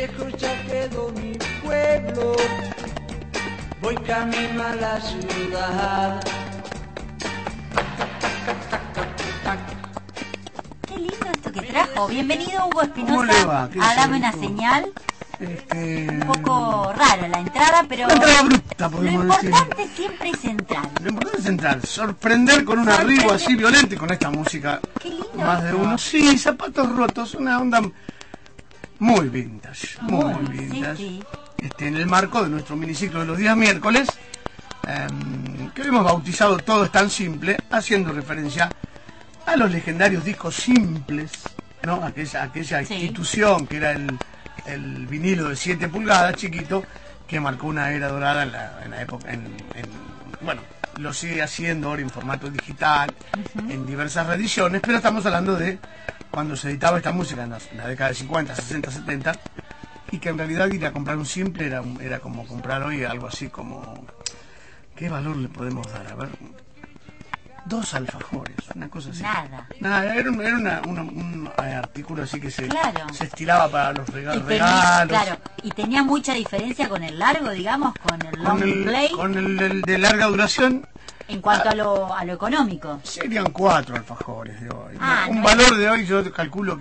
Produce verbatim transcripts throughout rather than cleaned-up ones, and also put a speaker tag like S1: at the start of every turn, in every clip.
S1: lejos ya quedó mi pueblo, voy camino a la ciudad.
S2: Qué lindo esto que trajo. Bienvenido, Hugo
S3: ¿Cómo le va?
S2: Espinosa,
S3: ¿Qué
S2: a Dame
S3: dice,
S2: una
S3: Hugo?
S2: Señal.
S3: Este...
S2: Un poco rara la entrada, pero
S3: La entrada bruta,
S2: lo
S3: podemos decir.
S2: importante siempre es entrar.
S3: Lo importante es entrar, sorprender con un
S2: Sorprender.
S3: arribo así violento y con esta música.
S2: Qué lindo
S3: Más de
S2: esto.
S3: uno. Sí, zapatos rotos, una onda muy vintage, muy
S2: Muy,
S3: vintage.
S2: sí, sí.
S3: Este, en el marco de nuestro miniciclo de los días miércoles, em, que hemos bautizado Todo es tan simple, haciendo referencia a los legendarios discos simples, ¿no? Aquella, aquella
S2: Sí.
S3: institución que era el, el vinilo de siete pulgadas, chiquito, que marcó una era dorada en la, en la época, en, en- bueno, lo sigue haciendo ahora en formato digital,
S2: Ujú.
S3: en diversas reediciones, pero estamos hablando de cuando se editaba esta música en, las- en la década de cincuenta, sesenta, setenta, y que en realidad ir a comprar un simple era, un- era como comprar hoy algo así como... ¿Qué valor le podemos dar? A ver, dos alfajores, una cosa así.
S2: Nada.
S3: Nada, era, un, era una- una- un eh, artículo así que se,
S2: Claro.
S3: se estiraba para los rega-
S2: Y tenía,
S3: regalos.
S2: claro, y tenía mucha diferencia con el largo, digamos, con el long
S3: Con el,
S2: play,
S3: con el, el de larga duración
S2: en cuanto a lo, a lo económico.
S3: serían cuatro alfajores de hoy.
S2: Ah,
S3: un
S2: no
S3: valor de hoy yo calculo que...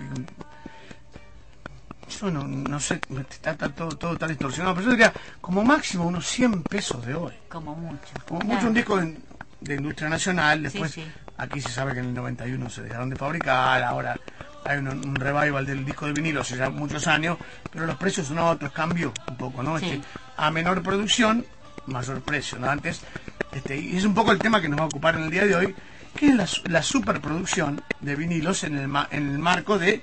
S3: Yo no, no sé, está, está todo, todo tan distorsionado, pero yo diría como máximo unos cien pesos de hoy.
S2: Como mucho.
S3: Como
S2: Claro.
S3: mucho un disco de, de industria nacional, después
S2: Sí, sí.
S3: aquí se sabe que en el noventa y uno se dejaron de fabricar, ahora hay un, un revival del disco de vinilo hace ya muchos años, pero los precios son otros, cambió un poco, ¿no?
S2: Sí.
S3: Este, a menor producción, mayor precio, ¿no? Antes, este, y es un poco el tema que nos va a ocupar en el día de hoy, que es la, su- la superproducción de vinilos en el, ma- en el marco de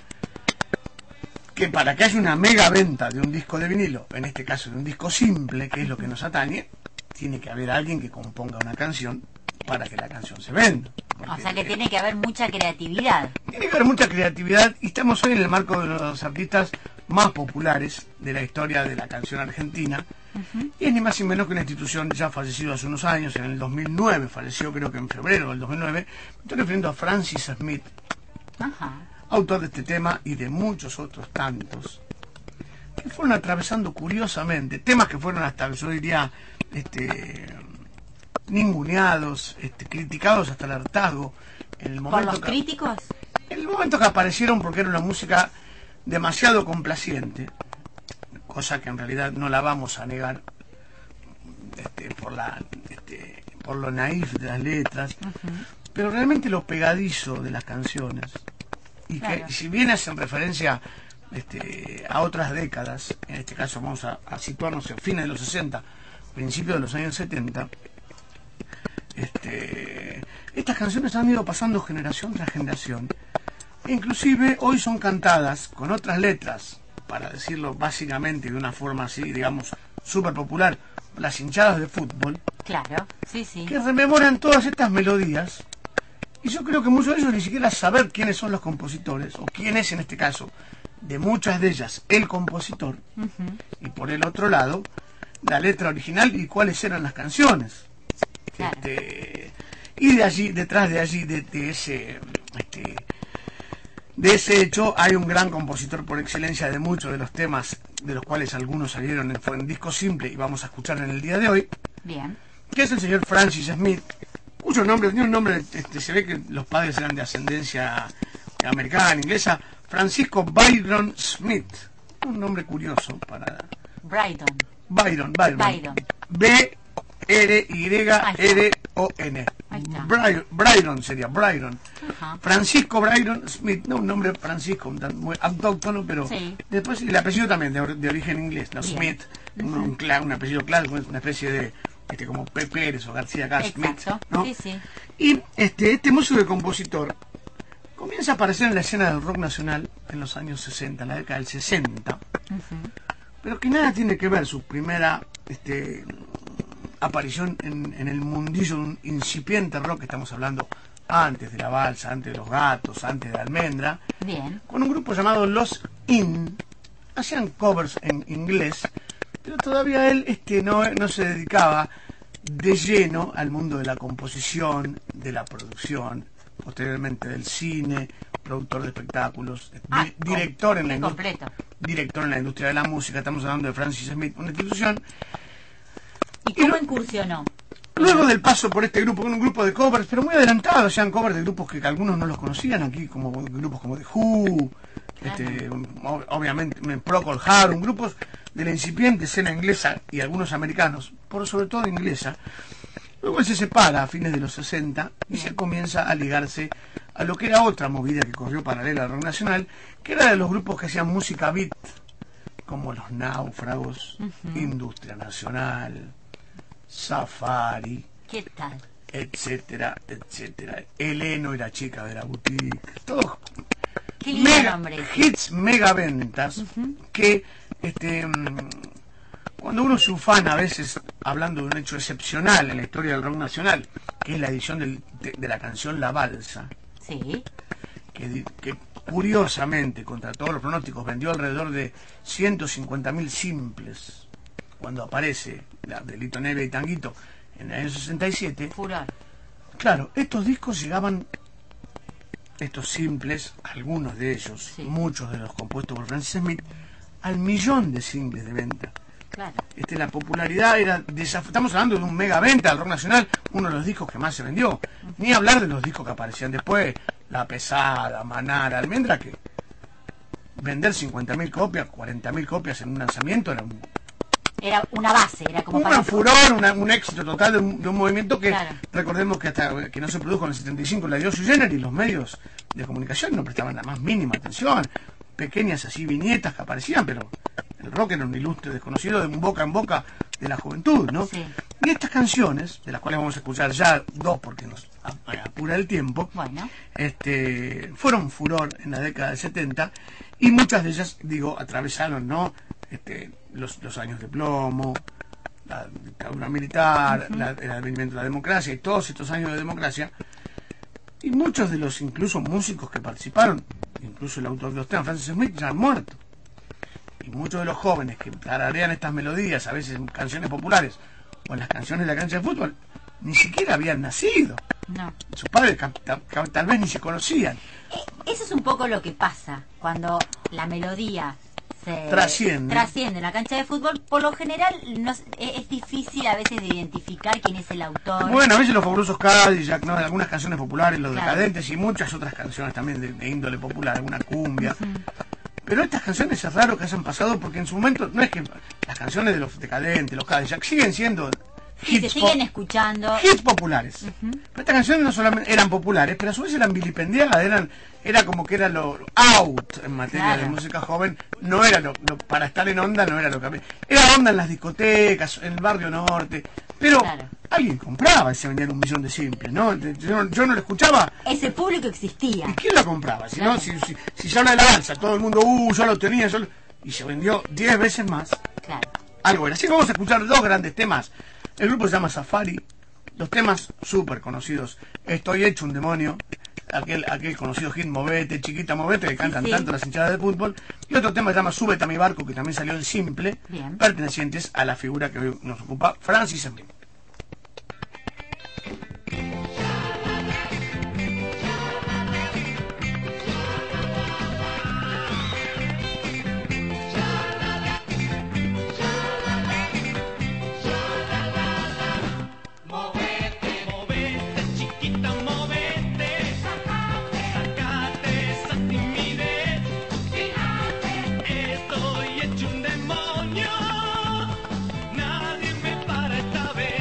S3: que para que haya una mega venta de un disco de vinilo, en este caso de un disco simple, que es lo que nos atañe, tiene que haber alguien que componga una canción para que la canción se venda.
S2: O
S3: Porque,
S2: sea que
S3: eh,
S2: tiene que haber mucha creatividad.
S3: tiene que haber mucha creatividad y estamos hoy en el marco de los artistas más populares de la historia de la canción argentina.
S2: Ujú.
S3: Y es ni más ni menos que una institución ya fallecida hace unos años, en el dos mil nueve, falleció creo que en febrero del dos mil nueve. Me estoy refiriendo a Francis Smith,
S2: Ajá.
S3: autor de este tema y de muchos otros tantos, que fueron atravesando curiosamente, temas que fueron hasta, yo diría, este, ninguneados, este, criticados hasta el hartazgo, en el
S2: Por
S3: momento
S2: los
S3: que,
S2: críticos.
S3: en el momento que aparecieron, porque era una música demasiado complaciente, cosa que en realidad no la vamos a negar, este, por la este, por lo naif de las letras,
S2: Ujú.
S3: pero realmente lo pegadizo de las canciones, y que
S2: Claro.
S3: si bien hacen referencia este, a otras décadas, en este caso vamos a, a situarnos en fines de los sesenta, principios de los años setenta, este, estas canciones han ido pasando generación tras generación, e inclusive hoy son cantadas con otras letras, para decirlo básicamente de una forma así, digamos, súper popular, las hinchadas de fútbol,
S2: Claro, sí, sí.
S3: que rememoran todas estas melodías, y yo creo que muchos de ellos ni siquiera saber quiénes son los compositores, o quién es en este caso, de muchas de ellas, el compositor,
S2: Ujú.
S3: y por el otro lado, la letra original y cuáles eran las canciones.
S2: Claro.
S3: Este, y de allí, detrás de allí, de, de ese este, de ese hecho, hay un gran compositor por excelencia de muchos de los temas, de los cuales algunos salieron en, fue en disco simple y vamos a escuchar en el día de hoy,
S2: Bien.
S3: que es el señor Francis Smith, cuyo nombre tiene un nombre, este, se ve que los padres eran de ascendencia americana, inglesa, Francisco Byron Smith, un nombre curioso para
S2: Brighton.
S3: Byron, Byron,
S2: Byron.
S3: B R Y R O N,
S2: Ahí está.
S3: Byron, Byron sería Byron.
S2: Ajá.
S3: Francisco Byron Smith, no un nombre Francisco, un tan- muy autóctono, pero
S2: Sí.
S3: después el apellido también de, or- de origen inglés, no
S2: Bien.
S3: Smith, un, un cla- un apellido clásico, una especie de este como P. Pérez o García acá, Smith,
S2: Exacto.
S3: ¿no?
S2: Sí, sí.
S3: Y este, este músico y compositor comienza a aparecer en la escena del rock nacional en los años sesenta, en la década del sesenta,
S2: Ujú.
S3: pero que nada tiene que ver su primera este, aparición en, en el mundillo de un incipiente rock, que estamos hablando antes de la balsa, antes de los gatos, antes de Almendra,
S2: Bien.
S3: con un grupo llamado Los In. Hacían covers en inglés, pero todavía él este, no, no se dedicaba de lleno al mundo de la composición, de la producción, posteriormente del cine productor de espectáculos,
S2: Ah,
S3: di- director, en la
S2: es
S3: indust-
S2: completo.
S3: director en la industria de la música. Estamos hablando de Francis Smith, una institución.
S2: ¿Y cómo incursionó?
S3: Luego del paso por este grupo, con un grupo de covers, pero muy adelantados, sean covers de grupos que algunos no los conocían aquí, como grupos como The Who, este, ob- obviamente Procol Harum, grupos de la incipiente escena inglesa y algunos americanos, por sobre todo inglesa. Luego él se separa a fines de los sesenta y se comienza a ligarse a lo que era otra movida que corrió paralela al rock nacional, que era de los grupos que hacían música beat, como Los Náufragos, Industria Nacional, Safari,
S2: ¿Qué tal?
S3: etcétera, etcétera. Eleno y la chica de la boutique, todos
S2: Qué lindo
S3: mega
S2: nombre.
S3: hits, mega ventas, que este mm, cuando uno se ufana a veces hablando de un hecho excepcional en la historia del rock nacional, que es la edición del- de, de la canción La Balsa,
S2: Sí.
S3: que, di- que curiosamente, contra todos los pronósticos, vendió alrededor de ciento cincuenta mil simples cuando aparece la de Lito Nevia y Tanguito en el año sesenta y siete.
S2: Furor.
S3: Claro, estos discos llegaban, estos simples, algunos de ellos,
S2: Sí.
S3: muchos de los compuestos por Francis Smith, al millón de simples de venta.
S2: Claro.
S3: Este, la popularidad era desaf- estamos hablando de un mega venta del rock nacional, uno de los discos que más se vendió. Ni hablar de los discos que aparecían después, La Pesada, Manara, Almendra, que vender cincuenta mil copias, cuarenta mil copias en un lanzamiento era un,
S2: Era una base, era como
S3: un
S2: para...
S3: furor, una- un éxito total de un, de un movimiento que,
S2: Claro.
S3: recordemos que hasta que no se produjo en el setenta y cinco la dio su género y los medios de comunicación no prestaban la más mínima atención. Pequeñas así viñetas que aparecían, pero el rock era un ilustre desconocido de boca en boca de la juventud, ¿no?
S2: Sí.
S3: Y estas canciones, de las cuales vamos a escuchar ya dos porque nos ap- apura el tiempo,
S2: Bueno.
S3: este, fueron furor en la década del setenta y muchas de ellas, digo, atravesaron, ¿no? Este, los, los años de plomo, la dictadura militar, la- el advenimiento de la democracia y todos estos años de democracia. Y muchos de los incluso músicos que participaron, incluso el autor de los temas, Francis Smith, ya han muerto. Y muchos de los jóvenes que tararean estas melodías, a veces en canciones populares o en las canciones de la cancha de fútbol, ni siquiera habían nacido.
S2: No.
S3: Sus padres cap- ta- cap- tal vez ni se conocían.
S2: Eso es un poco lo que pasa cuando la melodía se
S3: Trasciende.
S2: trasciende en la cancha de fútbol. Por lo general no es, es difícil a veces de identificar quién es el autor.
S3: Bueno, a veces los fabulosos Cadillac, ¿no? Algunas canciones populares, los
S2: Claro.
S3: decadentes y muchas otras canciones también de, de índole popular, alguna cumbia. Pero estas canciones es raro que hayan pasado porque en su momento no es que las canciones de los decadentes, los Cadillac, siguen siendo
S2: Sí, se
S3: hits,
S2: siguen
S3: po-
S2: escuchando.
S3: hits populares. Pero estas canciones no solamente eran populares, pero a su vez eran vilipendiadas, eran, era como que era lo lo out en materia
S2: Claro.
S3: de música joven, no era lo, lo- para estar en onda, no era lo que había. Era onda en las discotecas, en el barrio norte, pero
S2: Claro.
S3: alguien compraba y se vendían un millón de simples, ¿no? Yo, no- yo no lo escuchaba.
S2: Ese público existía.
S3: ¿Y quién lo compraba? Si,
S2: Claro.
S3: no, si, si, si se habla de la balsa, todo el mundo, uh, yo lo tenía, yo lo... y se vendió diez veces más.
S2: Claro.
S3: Algo era. Así que vamos a escuchar dos grandes temas. El grupo se llama Safari. Los temas súper conocidos. Estoy hecho un demonio. Aquel, aquel conocido hit Movete, Chiquita Movete, que cantan
S2: sí.
S3: tanto las hinchadas de fútbol. Y otro tema se llama Súbete a mi barco, que también salió en simple,
S2: Bien.
S3: pertenecientes a la figura que hoy nos ocupa, Francis Smith.
S4: Movete, movete, chiquita, movete. Sacate esa timidez. Estoy hecho un demonio. Nadie me para esta vez.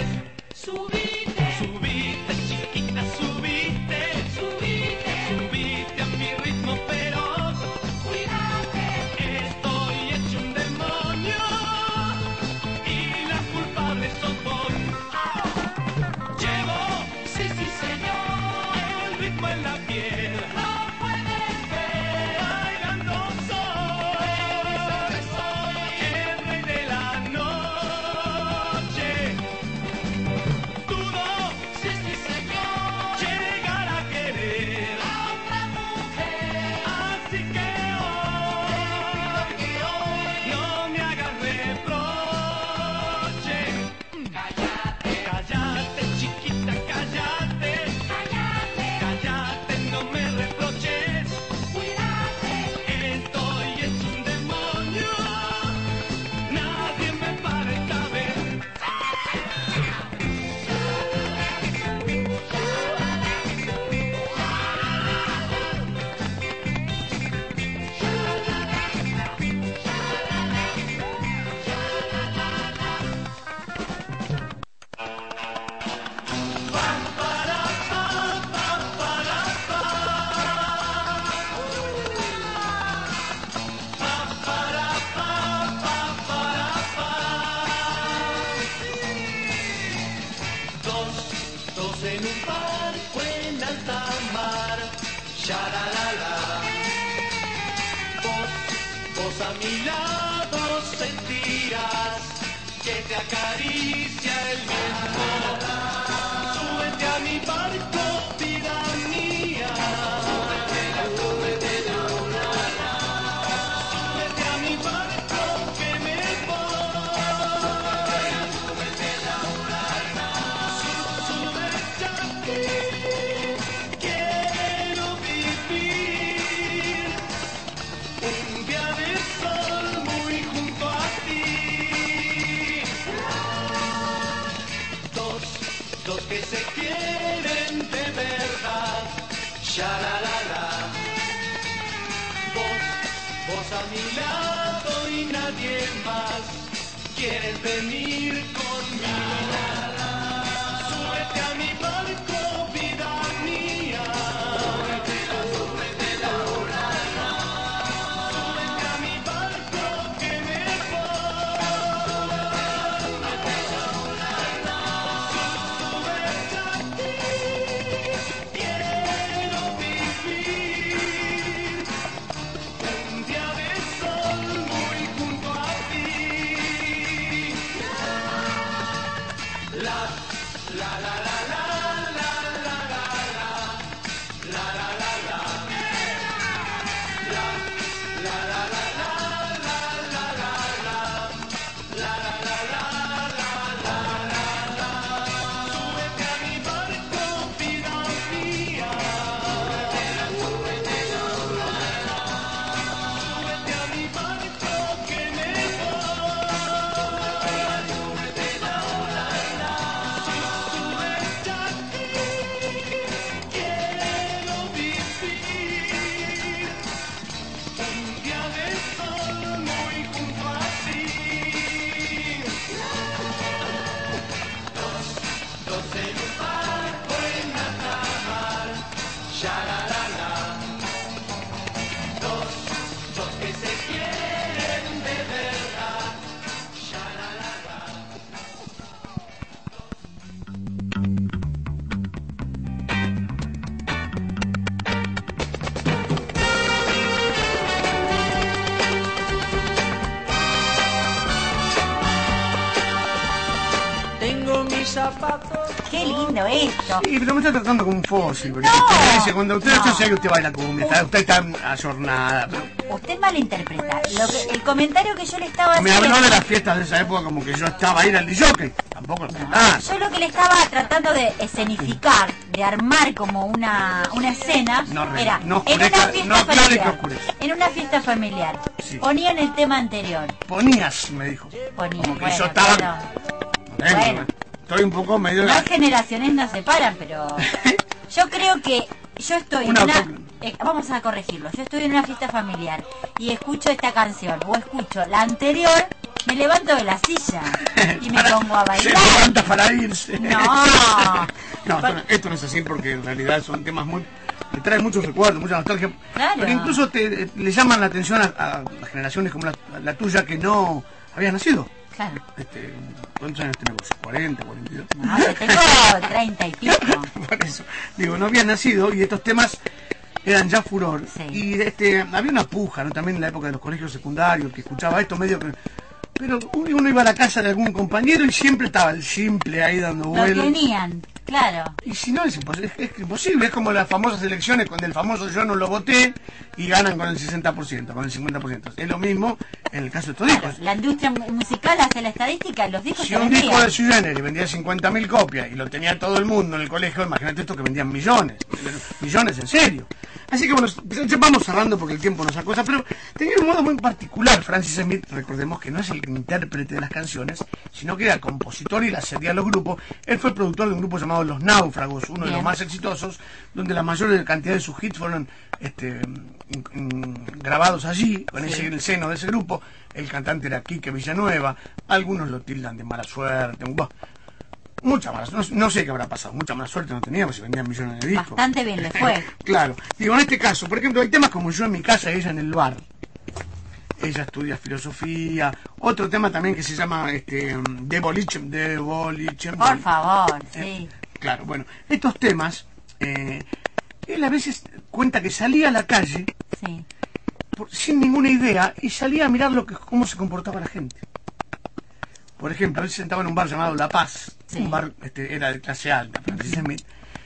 S4: a mi lado sentirás que te acaricia el viento. Súbete a mi barco, vida mía. Súbete a mi barco que me voy. Súbete aquí, quiero vivir un día de sol muy junto a ti. Dos, dos que se quieren de verdad. Ya la la la. Vos, vos a mi lado y nadie más. ¿Quieres venir conmigo? Súbete a mi barco, vida mía. Súbete a mi barco que me voy. Súbete aquí, quiero vivir un día de sol muy junto a ti. La, la, la, la, la, la, la, la, la, la, la, la, la. La, la, la, la, la, la, la, la, la. La, la, la, la, la, la, la, la. Súbete a mi barco, vida mía. Súbete a mi barco que me Súbete aquí, quiero vivir un día de sol muy junto a ti. Dos, dos en un barco en alta mar, ya la la la. Dos, dos que se quieren de verdad, ya la la la.
S1: Tengo mis zapatos.
S2: Qué lindo esto.
S3: Sí, pero me está tratando como un fósil. Porque
S2: No.
S3: usted dice, cuando usted,
S2: No.
S3: yo sé que usted baila cumbia, está- usted está ayornada. Pero
S2: Usted malinterpreta. Lo que, el comentario que yo le estaba
S3: me
S2: haciendo.
S3: habló de las fiestas de esa época como que yo estaba ahí en el D J. Tampoco. Ah,
S2: Yo lo que le estaba tratando de escenificar, de armar como una, una escena,
S3: No, re-
S2: era
S3: no
S2: en una
S3: oscurezca-
S2: fiesta
S3: no aclare que
S2: familiar.
S3: oscurece.
S2: En una fiesta familiar.
S3: Sí.
S2: Ponían el tema anterior.
S3: ponías, me dijo.
S2: Ponía,
S3: Como que
S2: bueno,
S3: yo estaba.
S2: claro.
S3: No tengo,
S2: Bueno.
S3: ¿eh? Estoy un poco medio.
S2: Las generaciones no se paran, pero yo creo que yo estoy en
S3: Una
S2: una...
S3: auto-
S2: eh, vamos a corregirlo. Yo estoy en una fiesta familiar y escucho esta canción o escucho la anterior, me levanto de la silla y me pongo a
S3: Se
S2: bailar.
S3: levanta para irse.
S2: No.
S3: No, esto, no- esto no es así porque en realidad son temas muy. Le traen muchos recuerdos, mucha nostalgia.
S2: Claro.
S3: Porque incluso te, le llaman la atención a, a generaciones como la, la tuya que no habían nacido.
S2: Claro.
S3: Este, ¿Cuántos años tenemos? ¿cuarenta, cuarenta y dos?
S2: No, yo tengo treinta y pico.
S3: Por eso. Digo, no habían nacido y estos temas eran ya furor.
S2: Sí.
S3: Y este había una puja, ¿no? También en la época de los colegios secundarios, que escuchaba esto medio que... Pero uno iba a la casa de algún compañero y siempre estaba el simple ahí dando
S2: Lo
S3: vueltas.
S2: tenían, claro.
S3: Y si no, es, impos- es, es imposible. Es como las famosas elecciones con el famoso yo no lo voté y ganan con el sesenta por ciento, con el cincuenta por ciento. Es lo mismo en el caso de estos discos.
S2: La industria mu- musical hace la estadística, los discos
S3: Si
S2: se
S3: un disco de
S2: vendían.
S3: Sui Generis vendía cincuenta mil copias y lo tenía todo el mundo en el colegio, imagínate esto que vendían millones. Millones, en serio. Así que bueno, vamos cerrando porque el tiempo nos acosa, pero tenía un modo muy particular. Francis Smith, recordemos que no es el intérprete de las canciones, sino que era el compositor y la hacía a los grupos. Él fue el productor de un grupo llamado Los Náufragos, uno de los
S2: Bien.
S3: más exitosos, donde la mayor cantidad de sus hits fueron este, in- in- grabados allí, con ese, en el seno de ese grupo. El cantante era Quique Villanueva, algunos lo tildan de mala suerte, buah, mucha mala suerte, no, no sé qué habrá pasado, mucha mala suerte no teníamos, si vendían millones de discos.
S2: Bastante bien le fue.
S3: Claro, digo, en este caso, por ejemplo, hay temas como Yo en mi casa y ella en el bar. Ella estudia filosofía. Otro tema también que se llama este, De boliche, de boliche.
S2: Por favor,
S3: Eh,
S2: sí.
S3: claro, bueno, estos temas, eh, él a veces cuenta que salía a la calle
S2: Sí.
S3: por- sin ninguna idea y salía a mirar lo que, cómo se comportaba la gente. Por ejemplo, él se sentaba en un bar llamado La Paz,
S2: Sí.
S3: un bar este, era de clase alta, Francis Smith,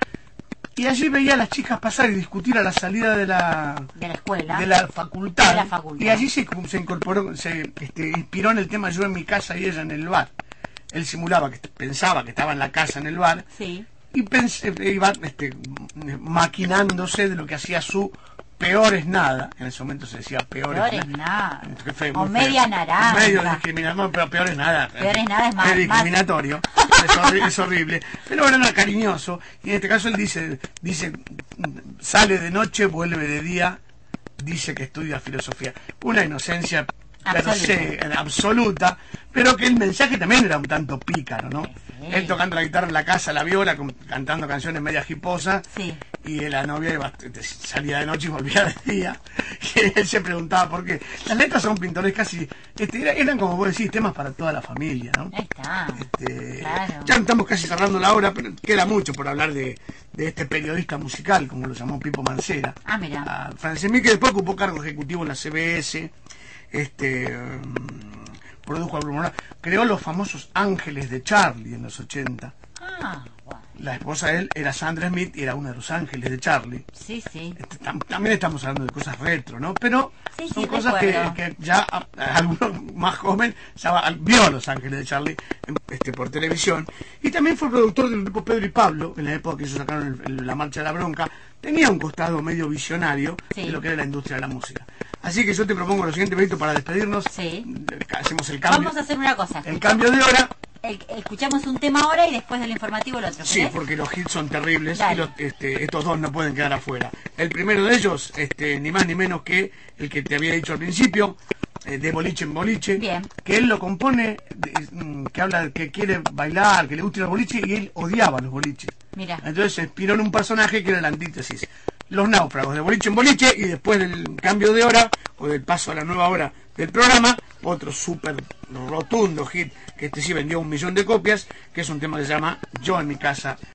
S3: y allí veía a las chicas pasar y discutir a la salida de la
S2: De la escuela.
S3: de la facultad,
S2: De la facultad.
S3: y allí se, se incorporó, se este, inspiró en el tema yo en mi casa y ella en el bar. Él simulaba que pensaba que estaba en la casa en el bar
S2: Sí.
S3: y pensé, iba este, maquinándose de lo que hacía su peor es nada. En ese momento se decía peor,
S2: Peor
S3: es
S2: es nada.
S3: Qué feo,
S2: O
S3: muy feo.
S2: media naranja.
S3: Medio discriminador, pero peor es nada.
S2: Peor es nada, es más-
S3: Es discriminatorio. Es, horri- es horrible. Pero bueno, era cariñoso. Y en este caso él dice, dice, sale de noche, vuelve de día, dice que estudia filosofía. Una inocencia pero
S2: Absoluta.
S3: sé, absoluta, pero que el mensaje también era un tanto pícaro, ¿no?
S2: Sí.
S3: Él tocando la guitarra en la casa, la viola, con- cantando canciones media hiposas,
S2: Sí.
S3: y la novia iba, te- salía de noche y volvía de día. Y él se preguntaba por qué. Las letras son pintorescas y este, era- eran, como vos decís, temas para toda la familia, ¿no?
S2: Ahí está.
S3: Este,
S2: Claro.
S3: Ya estamos casi cerrando la hora, pero queda mucho por hablar de, de este periodista musical, como lo llamó Pipo Mancera.
S2: Ah, mira.
S3: A Francis Smith, que después ocupó cargo ejecutivo en la C B S, este, mm, produjo algunos, creó los famosos Ángeles de Charlie en los ochenta.
S2: Ah, bueno.
S3: La esposa de él era Sandra Smith y era una de los Ángeles de Charlie.
S2: Sí, sí.
S3: Este, tam- también estamos hablando de cosas retro, ¿no? Pero
S2: Sí,
S3: son
S2: sí,
S3: cosas que,
S2: recuerdo.
S3: que ya a- a alguno más joven ya va- vio a Los Ángeles de Charlie en- este, por televisión. Y también fue productor del grupo Pedro y Pablo, en la época que ellos sacaron el- el- La Marcha de la Bronca. Tenía un costado medio visionario
S2: Sí.
S3: de lo que era la industria de la música. Así que yo te propongo lo siguiente, Benito, para despedirnos.
S2: Sí.
S3: Hacemos el cambio,
S2: Vamos a hacer una cosa.
S3: el cambio de hora.
S2: El- escuchamos un tema ahora y después del informativo el otro.
S3: Sí,
S2: ¿querés?
S3: porque los hits son terribles
S2: Dale.
S3: y los- este, estos dos no pueden quedar afuera. El primero de ellos, este, ni más ni menos que el que te había dicho al principio, eh, de Boliche en Boliche,
S2: Bien.
S3: que él lo compone, de- mm, que habla de que quiere bailar, que le gusta ir al boliche, y él odiaba los boliches.
S2: Mira.
S3: Entonces se inspiró en un personaje que era la antítesis. Los náufragos, de Boliche en Boliche, y después del cambio de hora, o del paso a la nueva hora del programa, otro súper rotundo hit, que este sí vendió un millón de copias, que es un tema que se llama Yo en mi casa